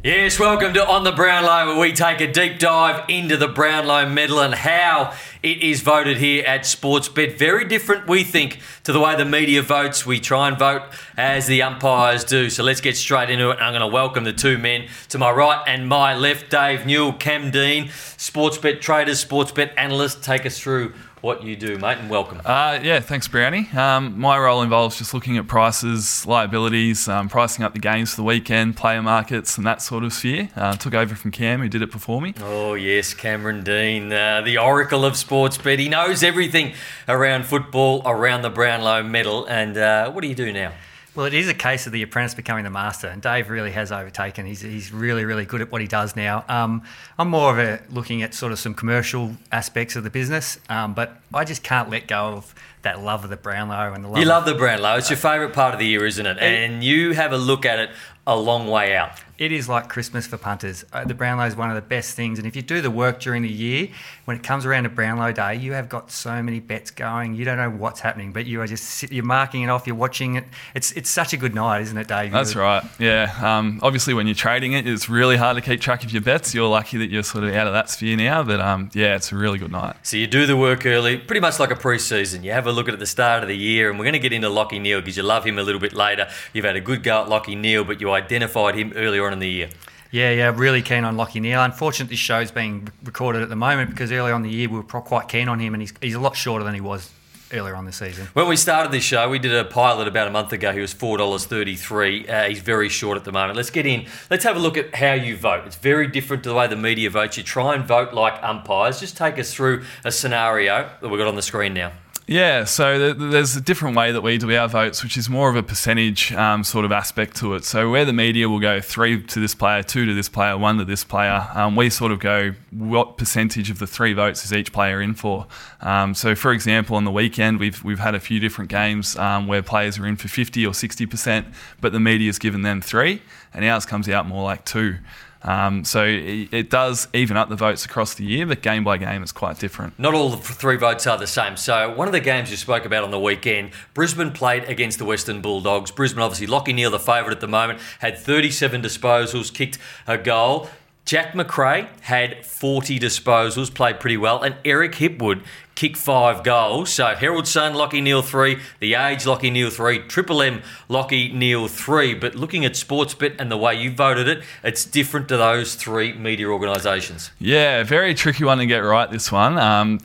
Yes, welcome to On the Brownlow, where we take a deep dive into the Brownlow medal and how it is voted here at Sportsbet. Very different, we think, to the way the media votes. We try and vote as the umpires do. So let's get straight into it. I'm going to welcome the two men to my right and my left, Dave Newell, Cam Dean, Sportsbet traders, Sportsbet analysts. Take us through what you do, mate, and welcome. Thanks, Brownie. My role involves just looking at prices, liabilities, pricing up the games for the weekend, player markets, and that sort of sphere. Took over from Cam, who did it before me. Oh, yes, Cameron Dean, the oracle of Sportsbet. He knows everything around football, around the Brownlow medal. And what do you do now? Well, it is a case of the apprentice becoming the master, and Dave really has overtaken. He's really, really good at what he does now. I'm more of looking at sort of some commercial aspects of the business, but I just can't let go of that love of the Brownlow and the love. You love the Brownlow. It's your favourite part of the year, isn't it? And you have a look at it a long way out. It is like Christmas for punters. The Brownlow is one of the best things, and if you do the work during the year, when it comes around to Brownlow Day, you have got so many bets going. You don't know what's happening, but you are you're marking it off. You're watching it. It's such a good night, isn't it, Dave? That's right. Yeah. Obviously, when you're trading it, it's really hard to keep track of your bets. You're lucky that you're sort of out of that sphere now, but it's a really good night. So you do the work early, pretty much like a pre-season. You have a look at the start of the year, and we're going to get into Lachie Neale because you love him a little bit later. You've had a good go at Lachie Neale, but you identified him earlier on in the year. Yeah, really keen on Lachie Neale. Unfortunately, this show's being recorded at the moment because early on in the year we were quite keen on him, and he's a lot shorter than he was earlier on this season. When we started this show, we did a pilot about a month ago. He was $4.33. He's very short at the moment. Let's get in. Let's have a look at how you vote. It's very different to the way the media votes. You try and vote like umpires. Just take us through a scenario that we've got on the screen now. Yeah, so there's a different way that we do our votes, which is more of a percentage sort of aspect to it. So where the media will go 3 to this player, 2 to this player, 1 to this player, we sort of go what percentage of the 3 votes is each player in for. So for example, on the weekend, we've had a few different games where players are in for 50 or 60%, but the media's given them 3, and ours comes out more like 2. So it does even up the votes across the year, but game by game it's quite different. Not all the 3 votes are the same. So one of the games you spoke about on the weekend, Brisbane played against the Western Bulldogs. Brisbane, obviously, Lachie Neale, the favourite at the moment, had 37 disposals, kicked a goal. Jack Macrae had 40 disposals, played pretty well, and Eric Hipwood kicked 5 goals. So Herald Sun, Lachie Neale 3, The Age, Lachie Neale 3, Triple M, Lachie Neale 3. But looking at Sportsbet and the way you voted it, it's different to those 3 media organisations. Yeah, very tricky one to get right, this one.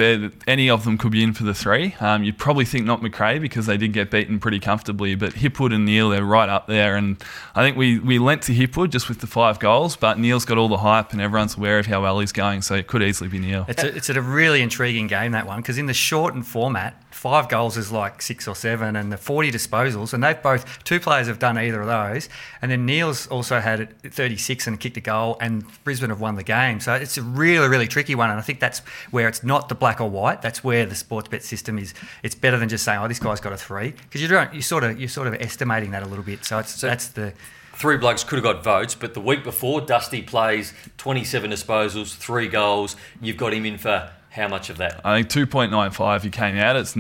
Any of them could be in for the 3. You'd probably think not Macrae because they did get beaten pretty comfortably, but Hipwood and Neale, they're right up there. And I think we lent to Hipwood just with the 5 goals, but Neale's got all the hype and everyone's aware of how well he's going, so it could easily be Neale. It's a really intriguing game, that one, because in the shortened format, 5 goals is like 6 or 7, and the 40 disposals, and they've both, 2 players have done either of those, and then Neale's also had 36 and kicked a goal, and Brisbane have won the game. So it's a really, really tricky one, and I think that's where it's not the black or white. That's where the Sportsbet system is. It's better than just saying, oh, this guy's got a 3, because you're sort of estimating that a little bit. So that's the 3 blokes could have got votes, but the week before, Dusty plays 27 disposals, 3 goals. You've got him in for how much of that? I think 2.95 he came out. It's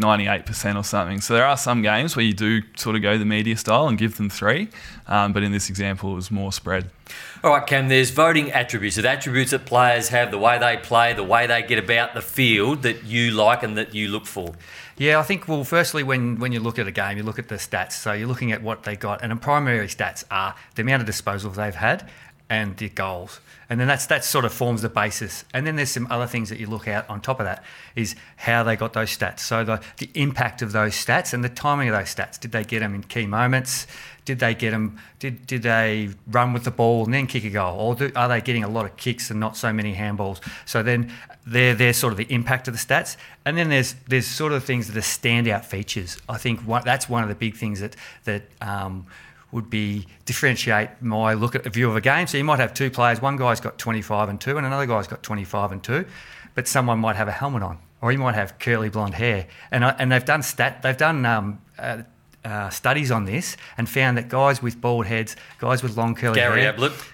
98% or something. So there are some games where you do sort of go the media style and give them 3, but in this example it was more spread. All right, Cam, there's voting attributes. The attributes that players have, the way they play, the way they get about the field that you like and that you look for. Yeah, I think, well, firstly, when you look at a game, you look at the stats. So you're looking at what they got, and the primary stats are the amount of disposals they've had and the goals. And then that sort of forms the basis. And then there's some other things that you look at on top of that is how they got those stats. So the impact of those stats and the timing of those stats. Did they get them in key moments? Did they get them? Did they run with the ball and then kick a goal? Or are they getting a lot of kicks and not so many handballs? So then they're sort of the impact of the stats. And then there's sort of things that are standout features. I think that's one of the big things that would be differentiate my look at the view of a game. So you might have 2 players. One guy's got 25 and 2, and another guy's got 25 and 2, but someone might have a helmet on, or he might have curly blonde hair. And they've done studies on this and found that guys with bald heads, guys with long curly hair, Gary Ablett.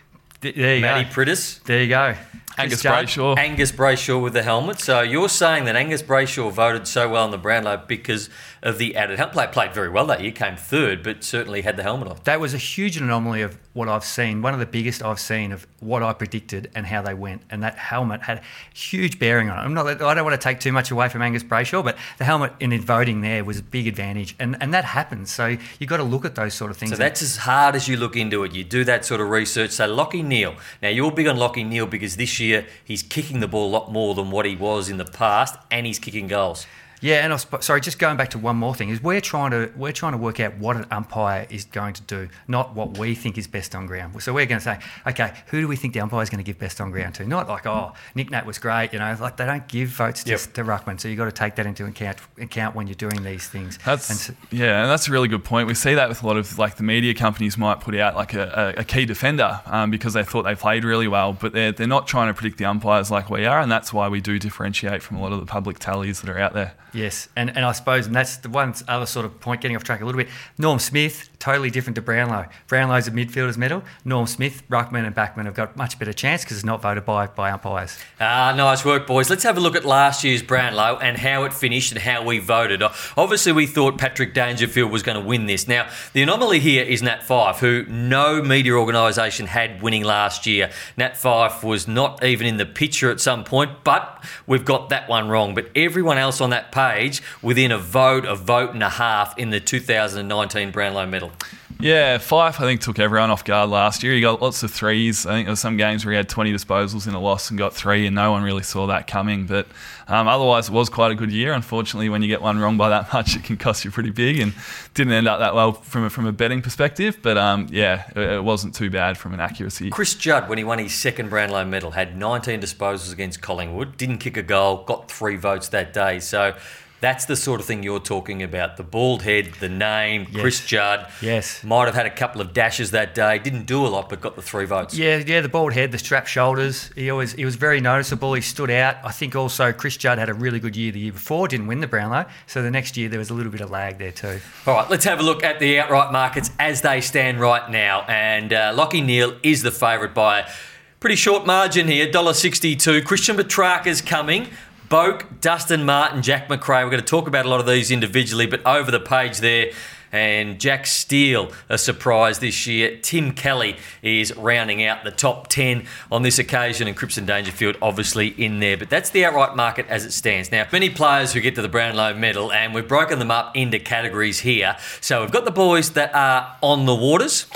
There you Matty go. Prittis. There you go. Angus Judd. Brayshaw. Angus Brayshaw with the helmet. So you're saying that Angus Brayshaw voted so well in the Brownlow because of the added helmet. Played very well that year, came third, but certainly had the helmet on. That was a huge anomaly of what I've seen. One of the biggest I've seen of what I predicted and how they went. And that helmet had huge bearing on it. I don't want to take too much away from Angus Brayshaw, but the helmet in voting there was a big advantage. And that happens. So you've got to look at those sort of things. So that's as hard as you look into it. You do that sort of research. So Lachie Neale. Now, you're big on Lachie Neale because this year he's kicking the ball a lot more than what he was in the past, and he's kicking goals. Yeah, and sorry, just going back to one more thing is we're trying to work out what an umpire is going to do, not what we think is best on ground. So we're going to say, okay, who do we think the umpire is going to give best on ground to? Not like, Nick Nat was great, like they don't give votes to Ruckman. So you've got to take that into account when you're doing these things. And that's a really good point. We see that with a lot of like the media companies might put out like a key defender because they thought they played really well, but they're not trying to predict the umpires like we are, and that's why we do differentiate from a lot of the public tallies that are out there. Yes, and I suppose, and that's the one other sort of point, getting off track a little bit, Norm Smith, totally different to Brownlow. Brownlow's a midfielder's medal. Norm Smith, Ruckman and Backman have got much better chance because it's not voted by umpires. Nice work, boys. Let's have a look at last year's Brownlow and how it finished and how we voted. Obviously, we thought Patrick Dangerfield was going to win this. Now, the anomaly here is Nat Fyfe, who no media organisation had winning last year. Nat Fyfe was not even in the picture at some point, but we've got that one wrong. But everyone else on that page within a vote and a half in the 2019 Brownlow medal. Yeah, Fyfe, I think, took everyone off guard last year. He got lots of threes. I think there were some games where he had 20 disposals in a loss and got 3, and no one really saw that coming. But otherwise, it was quite a good year. Unfortunately, when you get one wrong by that much, it can cost you pretty big, and didn't end up that well from a betting perspective. But it wasn't too bad from an accuracy. Chris Judd, when he won his second Brownlow medal, had 19 disposals against Collingwood, didn't kick a goal, got 3 votes that day. So that's the sort of thing you're talking about. The bald head, the name, yes. Chris Judd. Yes. Might have had a couple of dashes that day. Didn't do a lot, but got the 3 votes. Yeah, the bald head, the strapped shoulders. He was very noticeable. He stood out. I think also Chris Judd had a really good year the year before, didn't win the Brownlow. So the next year there was a little bit of lag there too. All right, let's have a look at the outright markets as they stand right now. And Lachie Neale is the favourite by a pretty short margin here, $1.62. Christian Petrarca's coming. Boak, Dustin Martin, Jack McRae. We're going to talk about a lot of these individually, but over the page there, and Jack Steele, a surprise this year. Tim Kelly is rounding out the top 10 on this occasion, and Cripps and Dangerfield obviously in there. But that's the outright market as it stands. Now, many players who get to the Brownlow medal, and we've broken them up into categories here. So we've got the boys that are on the waters.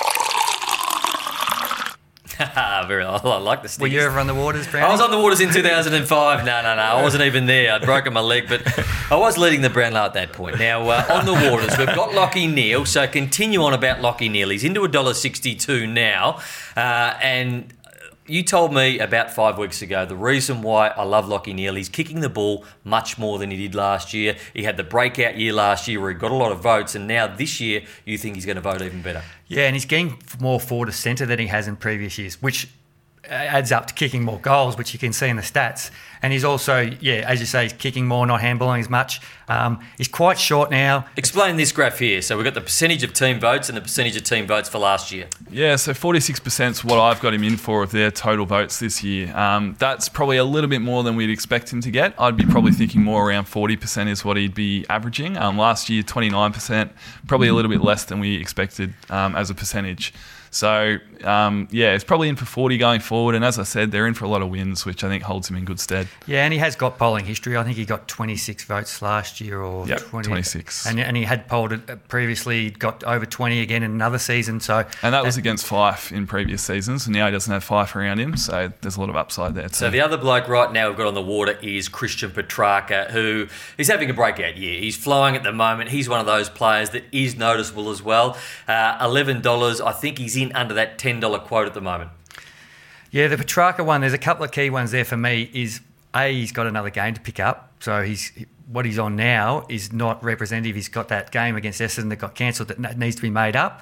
I like the stickers. Were you ever on the waters, Brown? I was on the waters in 2005. No. I wasn't even there. I'd broken my leg, but I was leading the Brownlow at that point. Now, on the waters, we've got Lachie Neale. So continue on about Lachie Neale. He's into $1.62 now. And you told me about 5 weeks ago the reason why I love Lachie Neale. He's kicking the ball much more than he did last year. He had the breakout year last year where he got a lot of votes, and now this year you think he's going to vote even better. Yeah, and he's getting more forward of centre than he has in previous years, which adds up to kicking more goals, which you can see in the stats. And he's also, as you say, he's kicking more, not handballing as much. He's quite short now. Explain this graph here. So we've got the percentage of team votes and the percentage of team votes for last year. Yeah, so 46% is what I've got him in for of their total votes this year. That's probably a little bit more than we'd expect him to get. I'd be probably thinking more around 40% is what he'd be averaging. Last year, 29%, probably a little bit less than we expected as a percentage. So, it's probably in for 40 going forward. And as I said, they're in for a lot of wins, which I think holds him in good stead. Yeah, and he has got polling history. I think he got 26 votes last year or 20. 26. And he had polled it previously, got over 20 again in another season. So And that was against Fyfe in previous seasons. And now he doesn't have Fyfe around him. So there's a lot of upside there too. So the other bloke right now we've got on the water is Christian Petrarca, who is having a breakout year. He's flowing at the moment. He's one of those players that is noticeable as well. $11. I think he's in under that $10 quote at the moment. Yeah, the Petrarca one, there's a couple of key ones there for me. Is he's got another game to pick up. So what he's on now is not representative. He's got that game against Essendon that got cancelled that needs to be made up.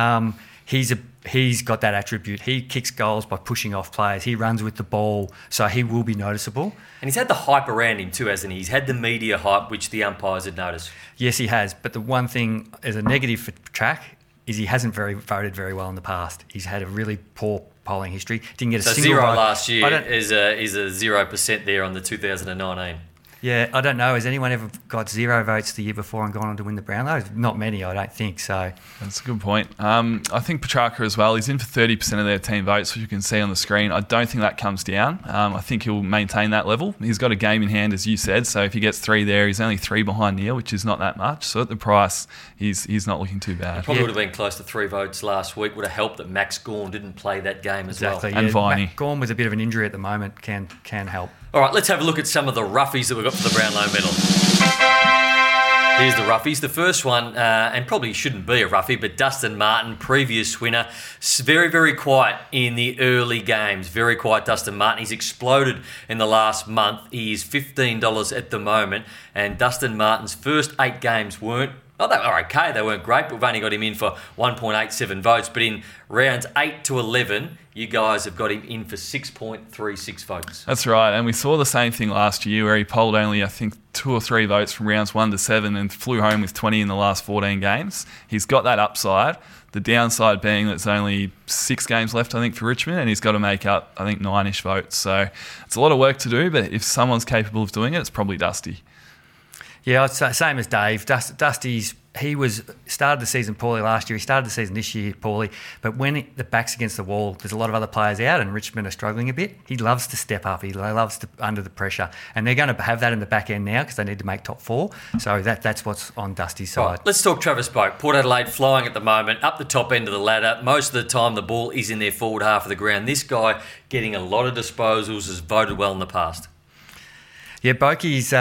He's got that attribute. He kicks goals by pushing off players. He runs with the ball, so he will be noticeable. And he's had the hype around him too, hasn't he? He's had the media hype, which the umpires had noticed. Yes, he has. But the one thing as a negative for Track is he hasn't voted very well in the past. He's had a really poor polling history. Didn't get a So single zero vote. last year is a 0% there on the 2019. Yeah, I don't know. Has anyone ever got 0 votes the year before and gone on to win the Brownlow? Not many, I don't think so. That's a good point. I think Petrarca as well, he's in for 30% of their team votes, which you can see on the screen. I don't think that comes down. I think he'll maintain that level. He's got a game in hand, as you said, so if he gets 3 there, he's only 3 behind Neil, which is not that much. So at the price, he's not looking too bad. Probably would have been close to 3 votes last week. Would have helped that Max Gawn didn't play that game as well. And Viney. Matt Gawn with a bit of an injury at the moment can help. All right, let's have a look at some of the roughies that we've got for the Brownlow medal. Here's the roughies. The first one, and probably shouldn't be a roughie, but Dustin Martin, previous winner. Very, very quiet in the early games. Very quiet, Dustin Martin. He's exploded in the last month. He is $15 at the moment. And Dustin Martin's first 8 games weren't, well, they were okay. They weren't great, but we've only got him in for 1.87 votes. But in rounds 8 to 11, you guys have got him in for 6.36 votes. That's right, and we saw the same thing last year where he polled only, I think, 2 or 3 votes from rounds 1 to 7 and flew home with 20 in the last 14 games. He's got that upside. The downside being that it's only 6 games left, I think, for Richmond, and he's got to make up, I think, 9-ish votes. So it's a lot of work to do, but if someone's capable of doing it, it's probably Dusty. Yeah, I'd say same as Dave. Dusty's started the season poorly last year. He started the season this year poorly. But when the back's against the wall, there's a lot of other players out and Richmond are struggling a bit. He loves to step up. He loves to under the pressure. And they're going to have that in the back end now because they need to make top 4. So that's what's on Dusty's side. Right, let's talk Travis Boak. Port Adelaide flying at the moment, up the top end of the ladder. Most of the time the ball is in their forward half of the ground. This guy getting a lot of disposals, has voted well in the past. Yeah, Boakey's,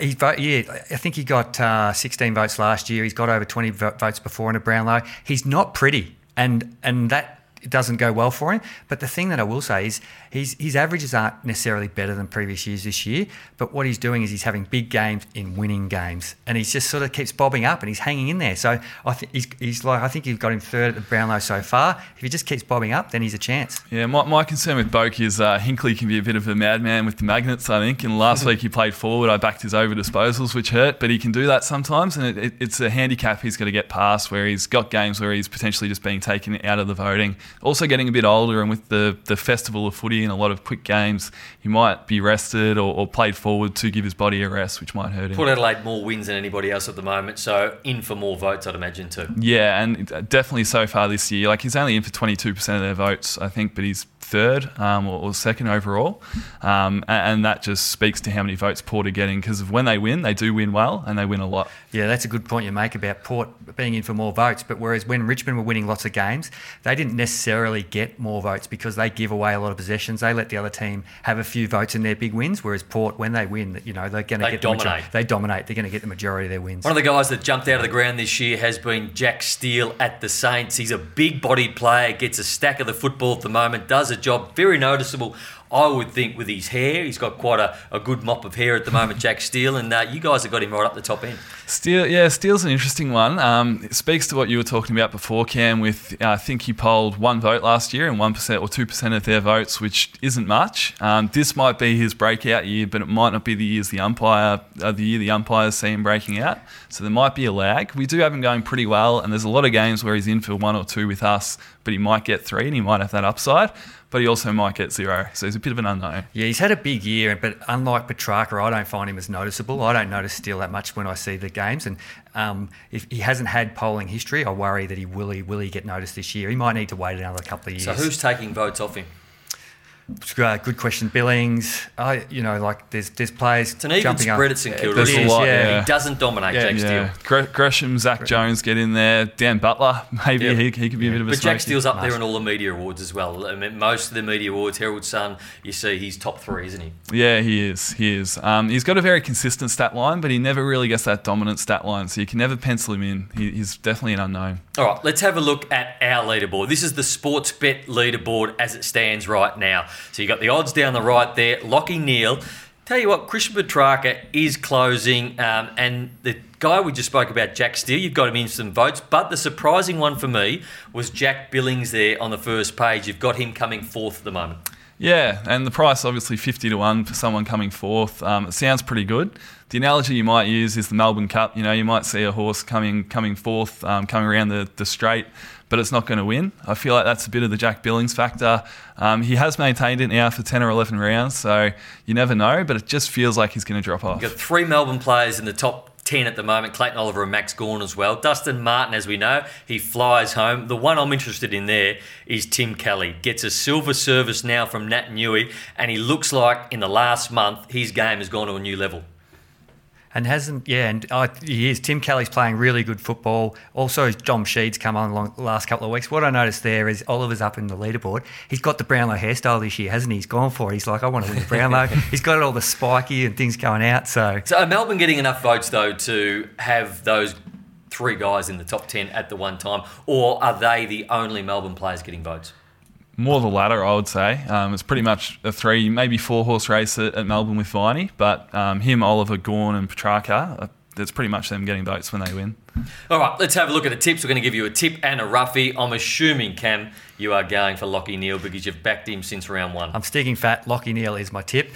I think he got 16 votes last year. He's got over 20 votes before in a Brownlow. He's not pretty, and that doesn't go well for him. But the thing that I will say is his averages aren't necessarily better than previous years this year, but what he's doing is he's having big games in winning games, and he just sort of keeps bobbing up and he's hanging in there. So I think I think you've got him 3rd at the Brownlow so far. If he just keeps bobbing up, then he's a chance. Yeah, my concern with Boak is Hinkley can be a bit of a madman with the magnets, I think. And last week he played forward. I backed his over disposals, which hurt, but he can do that sometimes, and it's a handicap he's got to get past where he's got games where he's potentially just being taken out of the voting. Also getting a bit older, and with the festival of footy and a lot of quick games, he might be rested or played forward to give his body a rest, which might hurt him. Port Adelaide more wins than anybody else at the moment, so in for more votes, I'd imagine too. Yeah, and definitely so far this year. Like, he's only in for 22% of their votes, I think, but he's 3rd or 2nd overall. And that just speaks to how many votes Port are getting, because when they win, they do win well, and they win a lot. Yeah, that's a good point you make about Port being in for more votes. But whereas when Richmond were winning lots of games, they didn't necessarily get more votes because they give away a lot of possessions. They let the other team have a few votes in their big wins, whereas Port, when they win, they're going to get dominate. They dominate. They're going to get the majority of their wins. One of the guys that jumped out of the ground this year has been Jack Steele at the Saints. He's a big-bodied player, gets a stack of the football at the moment, does a job, very noticeable, I would think, with his hair. He's got quite a good mop of hair at the moment, Jack Steele, and you guys have got him right up the top end. Steele's an interesting one. It speaks to what you were talking about before, Cam, with I think he polled 1 vote last year and 1% or 2% of their votes, which isn't much. This might be his breakout year, but it might not be the year the umpires see him breaking out. So there might be a lag. We do have him going pretty well, and there's a lot of games where he's in for 1 or 2 with us, but he might get 3 and he might have that upside. But he also might get 0, so he's a bit of an unknown. Yeah, he's had a big year, but unlike Petrarca, I don't find him as noticeable. I don't notice Steele that much when I see the games, and if he hasn't had polling history, I worry that will he get noticed this year. He might need to wait another couple of years. So who's taking votes off him? Good question. Billings, there's players. It's an even jumping spread up. at St Kilda. There's a lot, yeah. He doesn't dominate Jack Steele. Gresham, Zach Jones get in there. Dan Butler, maybe he could be a bit of a But smoky. Jack Steele's up there in all the media awards as well. I mean, most of the media awards, Herald Sun, you see he's top 3, isn't he? Yeah, he is. He's got a very consistent stat line, but he never really gets that dominant stat line, so you can never pencil him in. He's definitely an unknown. All right, let's have a look at our leaderboard. This is the Sportsbet leaderboard as it stands right now. So you've got the odds down the right there. Lockie Neal. Tell you what, Christian Petrarca is closing, and the guy we just spoke about, Jack Steele, you've got him in some votes, but the surprising one for me was Jack Billings there on the first page. You've got him coming 4th at the moment. Yeah, and the price obviously 50-1 for someone coming fourth. It sounds pretty good. The analogy you might use is the Melbourne Cup. You might see a horse coming fourth, coming around the straight, but it's not going to win. I feel like that's a bit of the Jack Billings factor. He has maintained it now for 10 or 11 rounds, so you never know, but it just feels like he's going to drop off. You've got 3 Melbourne players in the top 10 at the moment, Clayton Oliver and Max Gawn as well. Dustin Martin, as we know, he flies home. The one I'm interested in there is Tim Kelly. Gets a silver service now from Nat Newey, and he looks like in the last month his game has gone to a new level. And he is. Tim Kelly's playing really good football. Also, John Sheed's come on the last couple of weeks. What I noticed there is Oliver's up in the leaderboard. He's got the Brownlow hairstyle this year, hasn't he? He's gone for it. He's like, I want to win the Brownlow. He's got all the spiky and things going out. So are Melbourne getting enough votes, though, to have those 3 guys in the top 10 at the one time? Or are they the only Melbourne players getting votes? More the latter, I would say. It's pretty much a 3, maybe 4 horse race at Melbourne with Viney, but him, Oliver, Gawn and Petrarca, it's pretty much them getting votes when they win. All right, let's have a look at the tips. We're going to give you a tip and a roughie. I'm assuming, Cam, you are going for Lachie Neale because you've backed him since round 1. I'm sticking fat. Lachie Neale is my tip.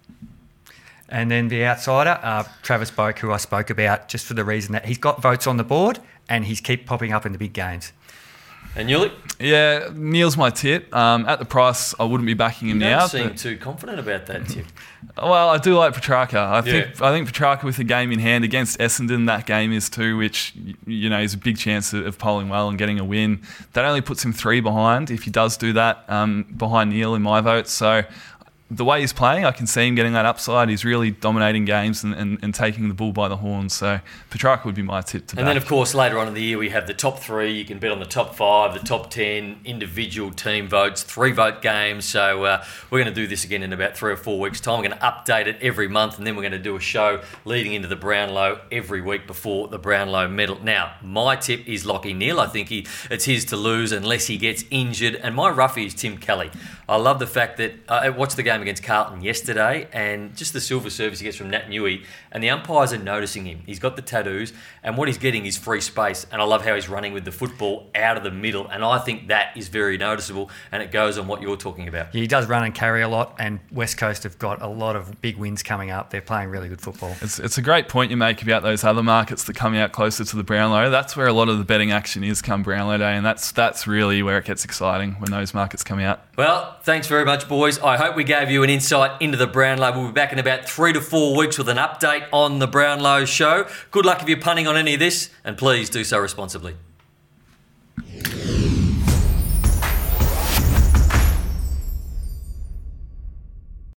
And then the outsider, Travis Boak, who I spoke about, just for the reason that he's got votes on the board and he's keep popping up in the big games. And Newley? Yeah, Neale's my tip. At the price, I wouldn't be backing him now. You don't seem too confident about that tip. Well, I do like Petrarca. I think Petrarca with the game in hand against Essendon, that game is too, which is a big chance of polling well and getting a win. That only puts him 3 behind if he does do that, behind Neale in my vote. So the way he's playing, I can see him getting that upside. He's really dominating games and taking the bull by the horns. So Petrarca would be my tip to back. And then, of course, later on in the year, we have the top 3. You can bet on the top 5, the top 10, individual team votes, 3-vote games. So we're going to do this again in about 3 or 4 weeks' time. We're going to update it every month, and then we're going to do a show leading into the Brownlow every week before the Brownlow medal. Now, my tip is Lachie Neale. I think it's his to lose unless he gets injured. And my roughie is Tim Kelly. I love the fact that I watched the game against Carlton yesterday, and just the silver service he gets from Nat Newey, and the umpires are noticing him. He's got the tattoos, and what he's getting is free space, and I love how he's running with the football out of the middle, and I think that is very noticeable, and it goes on what you're talking about. Yeah, he does run and carry a lot, and West Coast have got a lot of big wins coming up. They're playing really good football. It's a great point you make about those other markets that come out closer to the Brownlow. That's where a lot of the betting action is come Brownlow Day, and that's really where it gets exciting when those markets come out. Well, thanks very much, boys. I hope we gave you an insight into the Brownlow. We'll be back in about 3 to 4 weeks with an update on the Brownlow show. Good luck if you're punting on any of this, and please do so responsibly.